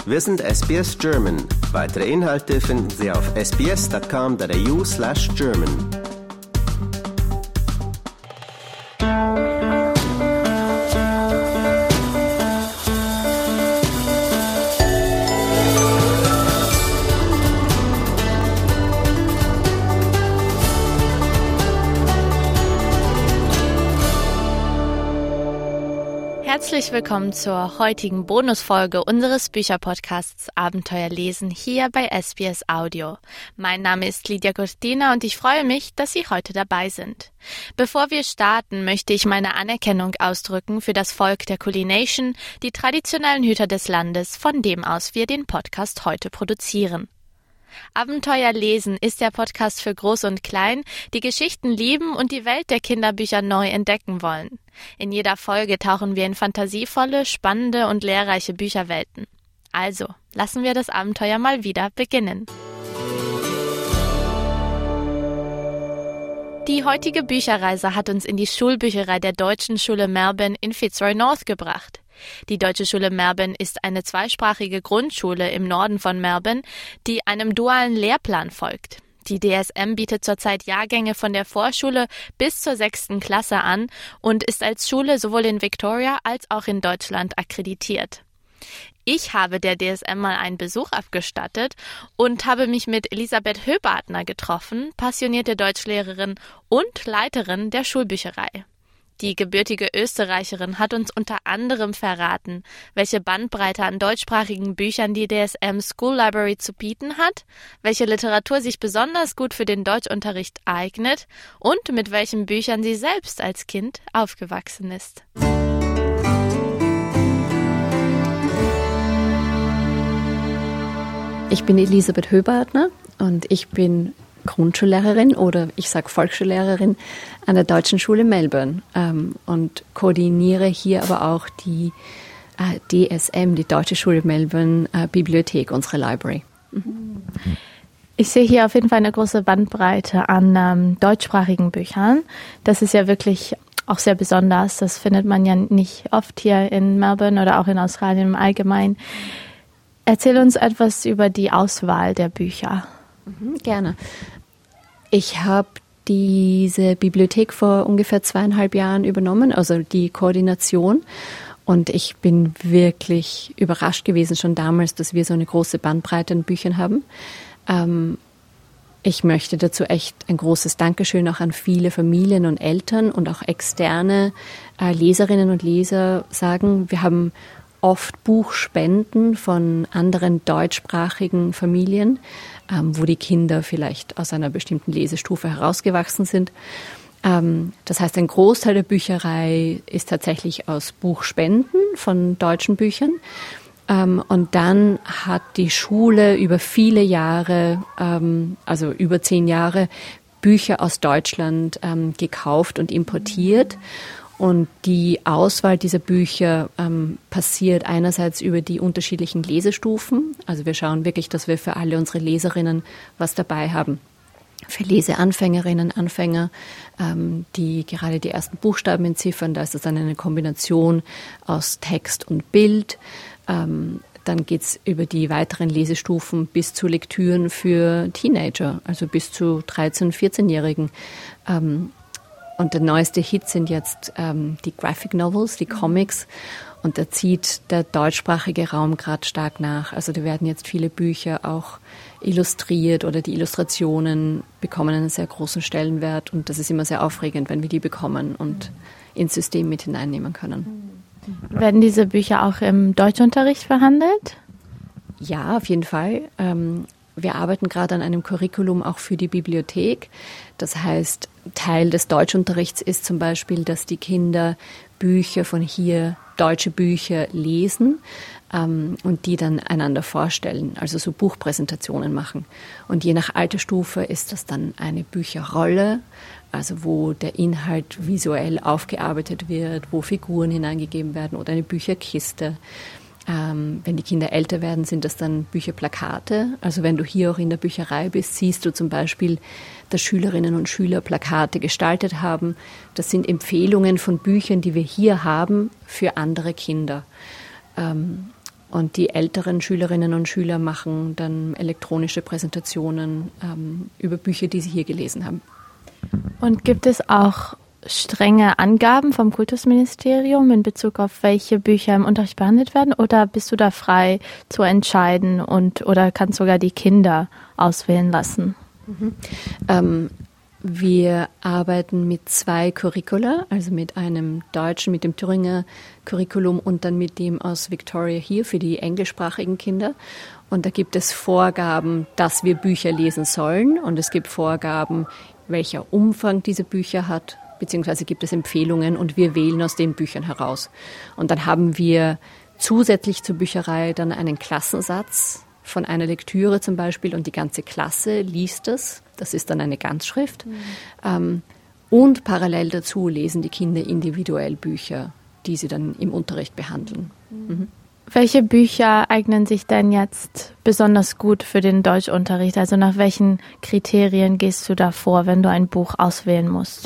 Wir sind SBS German. Weitere Inhalte finden Sie auf sbs.com.au/German. Herzlich willkommen zur heutigen Bonusfolge unseres Bücherpodcasts Abenteuer lesen hier bei SBS Audio. Mein Name ist Lydia Cortina und ich freue mich, dass Sie heute dabei sind. Bevor wir starten, möchte ich meine Anerkennung ausdrücken für das Volk der Kulin Nation, die traditionellen Hüter des Landes, von dem aus wir den Podcast heute produzieren. Abenteuer lesen ist der Podcast für Groß und Klein, die Geschichten lieben und die Welt der Kinderbücher neu entdecken wollen. In jeder Folge tauchen wir in fantasievolle, spannende und lehrreiche Bücherwelten. Also, lassen wir das Abenteuer mal wieder beginnen. Die heutige Bücherreise hat uns in die Schulbücherei der Deutschen Schule Melbourne in Fitzroy North gebracht. Die Deutsche Schule Melbourne ist eine zweisprachige Grundschule im Norden von Melbourne, die einem dualen Lehrplan folgt. Die DSM bietet zurzeit Jahrgänge von der Vorschule bis zur 6. Klasse an und ist als Schule sowohl in Victoria als auch in Deutschland akkreditiert. Ich habe der DSM mal einen Besuch abgestattet und habe mich mit Elisabeth Höbartner getroffen, passionierte Deutschlehrerin und Leiterin der Schulbücherei. Die gebürtige Österreicherin hat uns unter anderem verraten, welche Bandbreite an deutschsprachigen Büchern die DSM School Library zu bieten hat, welche Literatur sich besonders gut für den Deutschunterricht eignet und mit welchen Büchern sie selbst als Kind aufgewachsen ist. Ich bin Elisabeth Höbartner und ich bin Grundschullehrerin oder ich sage Volksschullehrerin an der Deutschen Schule Melbourne und koordiniere hier aber auch die DSM, die Deutsche Schule Melbourne Bibliothek, unsere Library. Ich sehe hier auf jeden Fall eine große Bandbreite an deutschsprachigen Büchern. Das ist ja wirklich auch sehr besonders. Das findet man ja nicht oft hier in Melbourne oder auch in Australien im Allgemeinen. Erzähl uns etwas über die Auswahl der Bücher. Gerne. Ich habe diese Bibliothek vor ungefähr 2,5 Jahren übernommen, also die Koordination. Und ich bin wirklich überrascht gewesen schon damals, dass wir so eine große Bandbreite an Büchern haben. Ich möchte dazu echt ein großes Dankeschön auch an viele Familien und Eltern und auch externe Leserinnen und Leser sagen. Wir haben oft Buchspenden von anderen deutschsprachigen Familien, wo die Kinder vielleicht aus einer bestimmten Lesestufe herausgewachsen sind. Das heißt, ein Großteil der Bücherei ist tatsächlich aus Buchspenden von deutschen Büchern. Und dann hat die Schule über viele Jahre, also über 10 Jahre, Bücher aus Deutschland gekauft und importiert. Und die Auswahl dieser Bücher passiert einerseits über die unterschiedlichen Lesestufen. Also wir schauen wirklich, dass wir für alle unsere Leserinnen was dabei haben. Für Leseanfängerinnen, Anfänger, die gerade die ersten Buchstaben entziffern. Da ist es dann eine Kombination aus Text und Bild. Dann geht's über die weiteren Lesestufen bis zu Lektüren für Teenager, also bis zu 13-, 14-Jährigen. Und der neueste Hit sind jetzt die Graphic Novels, die Comics. Und da zieht der deutschsprachige Raum gerade stark nach. Also da werden jetzt viele Bücher auch illustriert oder die Illustrationen bekommen einen sehr großen Stellenwert. Und das ist immer sehr aufregend, wenn wir die bekommen und ins System mit hineinnehmen können. Werden diese Bücher auch im Deutschunterricht verhandelt? Ja, auf jeden Fall. Wir arbeiten gerade an einem Curriculum auch für die Bibliothek. Das heißt, Teil des Deutschunterrichts ist zum Beispiel, dass die Kinder Bücher von hier, deutsche Bücher lesen und die dann einander vorstellen, also so Buchpräsentationen machen. Und je nach Altersstufe ist das dann eine Bücherrolle, also wo der Inhalt visuell aufgearbeitet wird, wo Figuren hineingegeben werden oder eine Bücherkiste. Wenn die Kinder älter werden, sind das dann Bücherplakate. Also wenn du hier auch in der Bücherei bist, siehst du zum Beispiel, dass Schülerinnen und Schüler Plakate gestaltet haben. Das sind Empfehlungen von Büchern, die wir hier haben für andere Kinder. Und die älteren Schülerinnen und Schüler machen dann elektronische Präsentationen über Bücher, die sie hier gelesen haben. Und gibt es auch strenge Angaben vom Kultusministerium in Bezug auf welche Bücher im Unterricht behandelt werden? Oder bist du da frei zu entscheiden oder kannst sogar die Kinder auswählen lassen? Wir arbeiten mit 2 Curricula, also mit einem deutschen, mit dem Thüringer Curriculum und dann mit dem aus Victoria hier für die englischsprachigen Kinder. Und da gibt es Vorgaben, dass wir Bücher lesen sollen, und es gibt Vorgaben, welcher Umfang diese Bücher hat, beziehungsweise gibt es Empfehlungen, und wir wählen aus den Büchern heraus. Und dann haben wir zusätzlich zur Bücherei dann einen Klassensatz von einer Lektüre zum Beispiel, und die ganze Klasse liest es. Das ist dann eine Ganzschrift. Und parallel dazu lesen die Kinder individuell Bücher, die sie dann im Unterricht behandeln. Welche Bücher eignen sich denn jetzt besonders gut für den Deutschunterricht? Also nach welchen Kriterien gehst du da vor, wenn du ein Buch auswählen musst?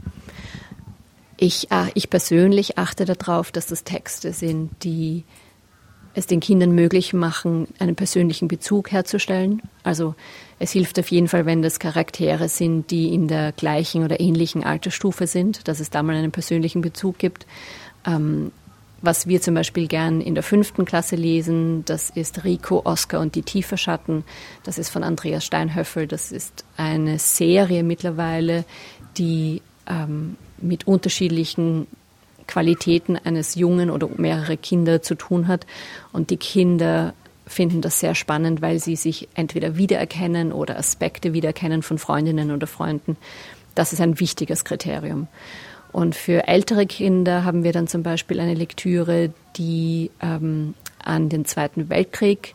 Ich persönlich achte darauf, dass das Texte sind, die es den Kindern möglich machen, einen persönlichen Bezug herzustellen. Also es hilft auf jeden Fall, wenn das Charaktere sind, die in der gleichen oder ähnlichen Altersstufe sind, dass es da mal einen persönlichen Bezug gibt. Was wir zum Beispiel gern in der 5. Klasse lesen, das ist Rico, Oskar und die Tieferschatten. Das ist von Andreas Steinhöffel. Das ist eine Serie mittlerweile, die mit unterschiedlichen Qualitäten eines Jungen oder mehrere Kinder zu tun hat. Und die Kinder finden das sehr spannend, weil sie sich entweder wiedererkennen oder Aspekte wiedererkennen von Freundinnen oder Freunden. Das ist ein wichtiges Kriterium. Und für ältere Kinder haben wir dann zum Beispiel eine Lektüre, die an den Zweiten Weltkrieg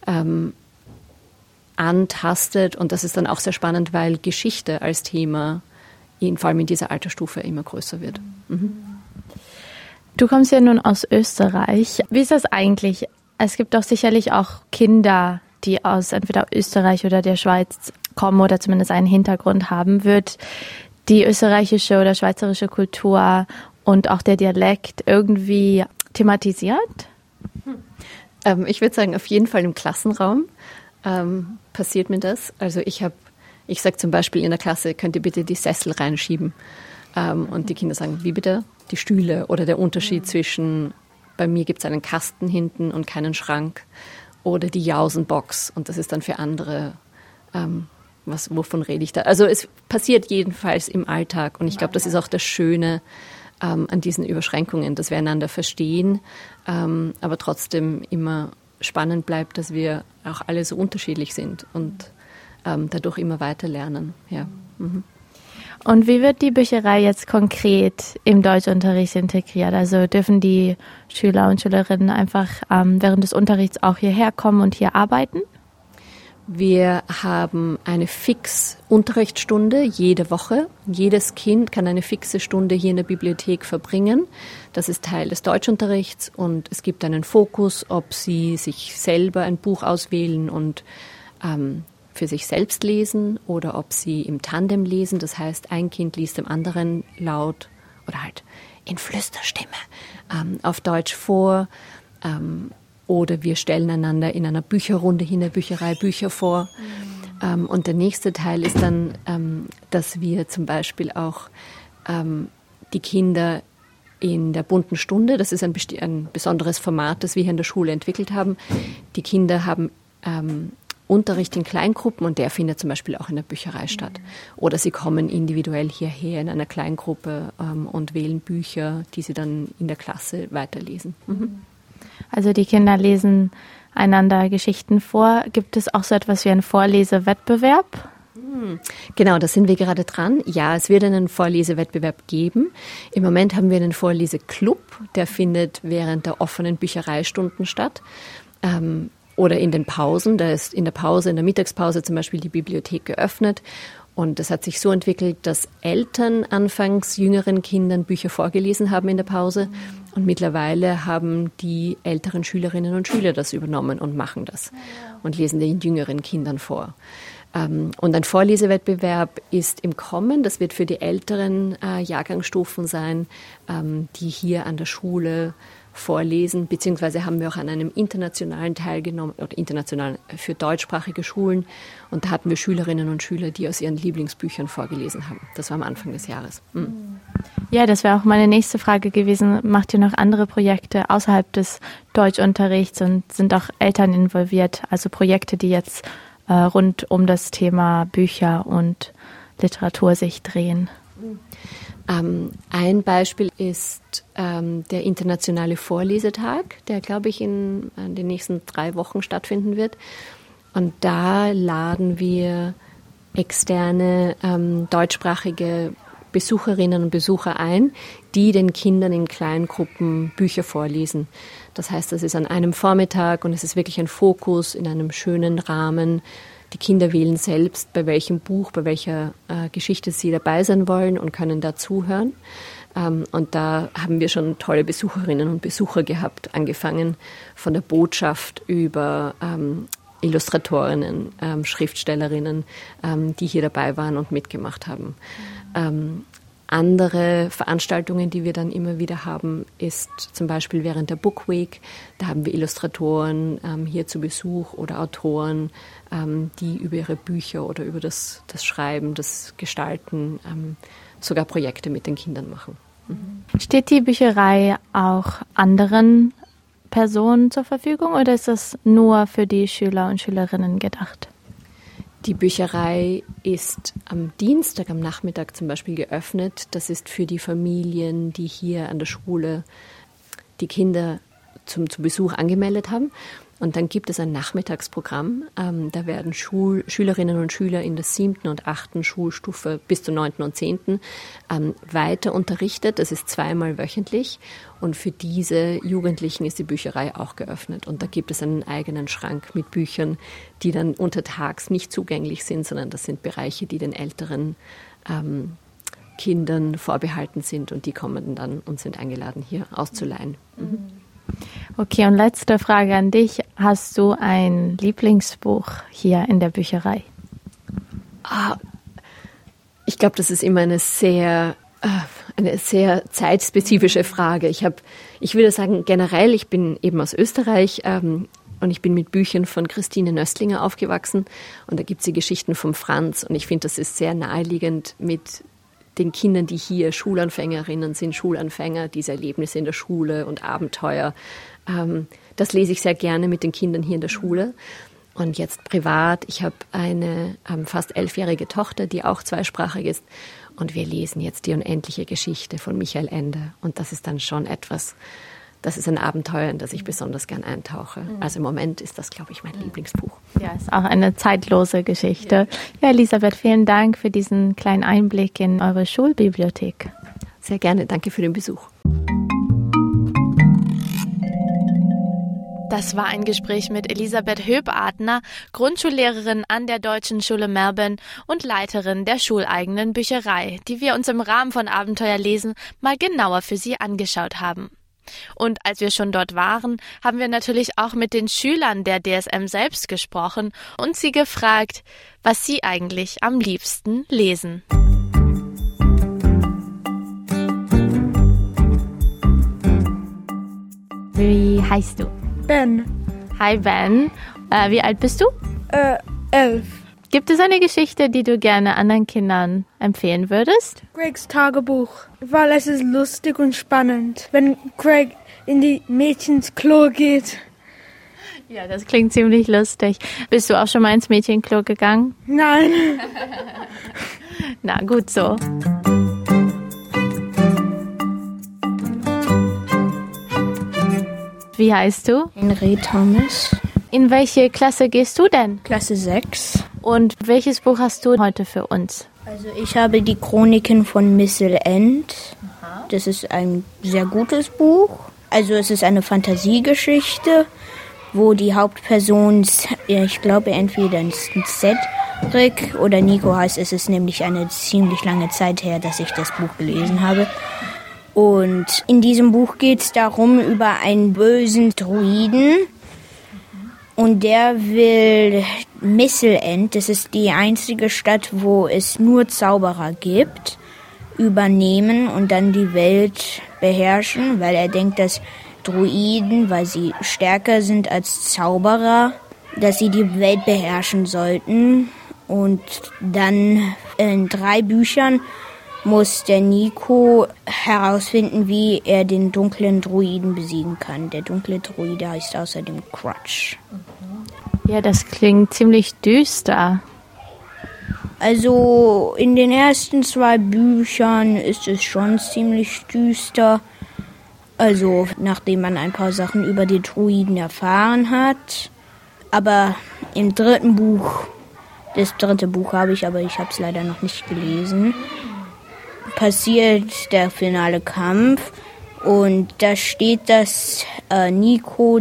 antastet. Und das ist dann auch sehr spannend, weil Geschichte als Thema vor allem in dieser Altersstufe immer größer wird. Du kommst ja nun aus Österreich. Wie ist das eigentlich? Es gibt doch sicherlich auch Kinder, die aus entweder Österreich oder der Schweiz kommen oder zumindest einen Hintergrund haben. Wird die österreichische oder schweizerische Kultur und auch der Dialekt irgendwie thematisiert? Ich würde sagen, auf jeden Fall im Klassenraum passiert mir das. Also ich sage zum Beispiel in der Klasse, könnt ihr bitte die Sessel reinschieben? Und die Kinder sagen, wie bitte? Die Stühle oder der Unterschied zwischen, bei mir gibt es einen Kasten hinten und keinen Schrank, oder die Jausenbox, und das ist dann für andere, wovon rede ich da? Also es passiert jedenfalls im Alltag, und ich glaube, das ist auch das Schöne an diesen Überschränkungen, dass wir einander verstehen, aber trotzdem immer spannend bleibt, dass wir auch alle so unterschiedlich sind und dadurch immer weiter lernen. Ja. Und wie wird die Bücherei jetzt konkret im Deutschunterricht integriert? Also dürfen die Schüler und Schülerinnen einfach während des Unterrichts auch hierher kommen und hier arbeiten? Wir haben eine Fix-Unterrichtsstunde jede Woche. Jedes Kind kann eine fixe Stunde hier in der Bibliothek verbringen. Das ist Teil des Deutschunterrichts, und es gibt einen Fokus, ob sie sich selber ein Buch auswählen und für sich selbst lesen oder ob sie im Tandem lesen. Das heißt, ein Kind liest dem anderen laut oder halt in Flüsterstimme auf Deutsch vor. Oder wir stellen einander in einer Bücherrunde hier in der Bücherei Bücher vor. Und der nächste Teil ist dann, dass wir zum Beispiel auch die Kinder in der bunten Stunde, das ist ein besonderes Format, das wir hier in der Schule entwickelt haben. Die Kinder haben Unterricht in Kleingruppen, und der findet zum Beispiel auch in der Bücherei statt. Oder sie kommen individuell hierher in einer Kleingruppe und wählen Bücher, die sie dann in der Klasse weiterlesen. Also die Kinder lesen einander Geschichten vor. Gibt es auch so etwas wie einen Vorlesewettbewerb? Genau, da sind wir gerade dran. Ja, es wird einen Vorlesewettbewerb geben. Im Moment haben wir einen Vorleseklub, der findet während der offenen Büchereistunden statt. Oder in den Pausen. Da ist in der Mittagspause zum Beispiel die Bibliothek geöffnet. Und das hat sich so entwickelt, dass Eltern anfangs jüngeren Kindern Bücher vorgelesen haben in der Pause. Und mittlerweile haben die älteren Schülerinnen und Schüler das übernommen und machen das und lesen den jüngeren Kindern vor. Und ein Vorlesewettbewerb ist im Kommen. Das wird für die älteren Jahrgangsstufen sein, die hier an der Schule vorlesen, beziehungsweise haben wir auch an einem internationalen teilgenommen, oder international für deutschsprachige Schulen. Und da hatten wir Schülerinnen und Schüler, die aus ihren Lieblingsbüchern vorgelesen haben. Das war am Anfang des Jahres. Ja, das wäre auch meine nächste Frage gewesen. Macht ihr noch andere Projekte außerhalb des Deutschunterrichts und sind auch Eltern involviert? Also Projekte, die jetzt rund um das Thema Bücher und Literatur sich drehen? Ein Beispiel ist der internationale Vorlesetag, der, glaube ich, in den nächsten 3 Wochen stattfinden wird. Und da laden wir externe deutschsprachige Besucherinnen und Besucher ein, die den Kindern in kleinen Gruppen Bücher vorlesen. Das heißt, das ist an einem Vormittag und es ist wirklich ein Fokus in einem schönen Rahmen. Die Kinder wählen selbst, bei welchem Buch, bei welcher Geschichte sie dabei sein wollen und können da zuhören. Und da haben wir schon tolle Besucherinnen und Besucher gehabt, angefangen von der Botschaft über Illustratorinnen, Schriftstellerinnen, die hier dabei waren und mitgemacht haben. Andere Veranstaltungen, die wir dann immer wieder haben, ist zum Beispiel während der Book Week. Da haben wir Illustratoren hier zu Besuch oder Autoren, die über ihre Bücher oder über das Schreiben, das Gestalten sogar Projekte mit den Kindern machen. Steht die Bücherei auch anderen Personen zur Verfügung oder ist das nur für die Schüler und Schülerinnen gedacht? Die Bücherei ist am Dienstag, am Nachmittag zum Beispiel geöffnet. Das ist für die Familien, die hier an der Schule die Kinder zum Besuch angemeldet haben. Und dann gibt es ein Nachmittagsprogramm. Da werden Schülerinnen und Schüler in der 7. und 8. Schulstufe bis zur 9. und 10. Weiter unterrichtet. Das ist 2-mal wöchentlich. Und für diese Jugendlichen ist die Bücherei auch geöffnet. Und da gibt es einen eigenen Schrank mit Büchern, die dann untertags nicht zugänglich sind, sondern das sind Bereiche, die den älteren Kindern vorbehalten sind. Und die kommen dann und sind eingeladen, hier auszuleihen. Okay, und letzte Frage an dich. Hast du ein Lieblingsbuch hier in der Bücherei? Ich glaube, das ist immer eine sehr zeitspezifische Frage. Ich würde sagen, generell, ich bin eben aus Österreich und ich bin mit Büchern von Christine Nöstlinger aufgewachsen. Und da gibt es die Geschichten von Franz. Und ich finde, das ist sehr naheliegend mit den Kindern, die hier Schulanfängerinnen sind, Schulanfänger, diese Erlebnisse in der Schule und Abenteuer. Das lese ich sehr gerne mit den Kindern hier in der Schule. Und jetzt privat, ich habe eine fast 11-jährige Tochter, die auch zweisprachig ist. Und wir lesen jetzt die unendliche Geschichte von Michael Ende. Und das ist dann schon etwas, das ist ein Abenteuer, in das ich besonders gern eintauche. Also im Moment ist das, glaube ich, mein Lieblingsbuch. Ja, ist auch eine zeitlose Geschichte. Ja, Elisabeth, vielen Dank für diesen kleinen Einblick in eure Schulbibliothek. Sehr gerne, danke für den Besuch. Das war ein Gespräch mit Elisabeth Höb-Adner, Grundschullehrerin an der Deutschen Schule Melbourne und Leiterin der schuleigenen Bücherei, die wir uns im Rahmen von Abenteuer lesen mal genauer für Sie angeschaut haben. Und als wir schon dort waren, haben wir natürlich auch mit den Schülern der DSM selbst gesprochen und sie gefragt, was sie eigentlich am liebsten lesen. Wie heißt du? Ben. Hi Ben. Wie alt bist du? 11. Gibt es eine Geschichte, die du gerne anderen Kindern empfehlen würdest? Gregs Tagebuch, weil es ist lustig und spannend, wenn Greg in die Mädchens Klo geht. Ja, das klingt ziemlich lustig. Bist du auch schon mal ins Mädchenklo gegangen? Nein. Na, gut so. Wie heißt du? Henry Thomas. In welche Klasse gehst du denn? Klasse 6. Und welches Buch hast du heute für uns? Also ich habe die Chroniken von Missel End. Das ist ein sehr gutes Buch. Also es ist eine Fantasiegeschichte, wo die Hauptperson, ich glaube entweder Cedric oder Nico heißt. Es ist nämlich eine ziemlich lange Zeit her, dass ich das Buch gelesen habe. Und in diesem Buch geht es darum, über einen bösen Druiden. Und der will Missel End, das ist die einzige Stadt, wo es nur Zauberer gibt, übernehmen und dann die Welt beherrschen, weil er denkt, dass Druiden, weil sie stärker sind als Zauberer, dass sie die Welt beherrschen sollten. Und dann in 3 Büchern muss der Nico herausfinden, wie er den dunklen Druiden besiegen kann. Der dunkle Druide heißt außerdem Crutch. Ja, das klingt ziemlich düster. Also in den ersten 2 Büchern ist es schon ziemlich düster. Also nachdem man ein paar Sachen über die Druiden erfahren hat. Aber im 3. Buch, das 3. Buch habe ich, aber ich habe es leider noch nicht gelesen, passiert der finale Kampf. Und da steht, dass Nico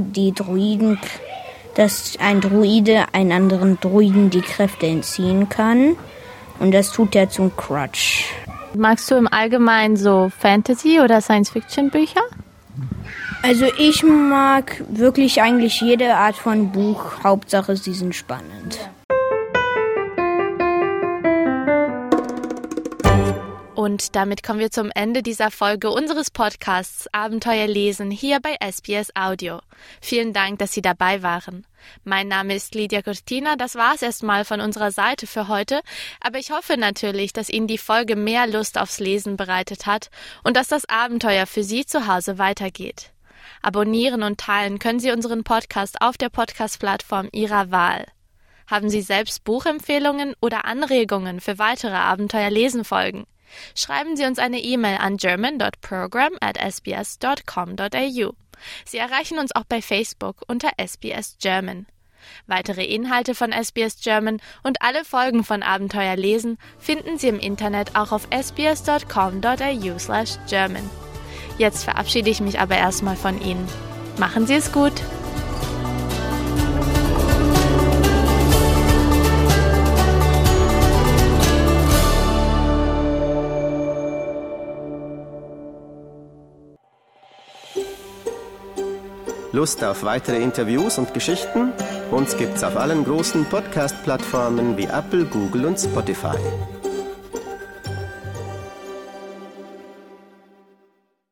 dass ein Druide einen anderen Druiden die Kräfte entziehen kann. Und das tut er zum Crutch. Magst du im Allgemeinen so Fantasy- oder Science-Fiction-Bücher? Also ich mag wirklich eigentlich jede Art von Buch. Hauptsache, sie sind spannend. Und damit kommen wir zum Ende dieser Folge unseres Podcasts Abenteuer lesen hier bei SBS Audio. Vielen Dank, dass Sie dabei waren. Mein Name ist Lydia Cortina, das war's erstmal von unserer Seite für heute, aber ich hoffe natürlich, dass Ihnen die Folge mehr Lust aufs Lesen bereitet hat und dass das Abenteuer für Sie zu Hause weitergeht. Abonnieren und teilen können Sie unseren Podcast auf der Podcast-Plattform Ihrer Wahl. Haben Sie selbst Buchempfehlungen oder Anregungen für weitere Abenteuer-Lesen-Folgen? Schreiben Sie uns eine E-Mail an german.sbs.com.au. Sie erreichen uns auch bei Facebook unter SBS German. Weitere Inhalte von SBS German und alle Folgen von Abenteuer lesen finden Sie im Internet auch auf sbs.com.au/German. Jetzt verabschiede ich mich aber erstmal von Ihnen. Machen Sie es gut! Lust auf weitere Interviews und Geschichten? Uns gibt's auf allen großen Podcast-Plattformen wie Apple, Google und Spotify.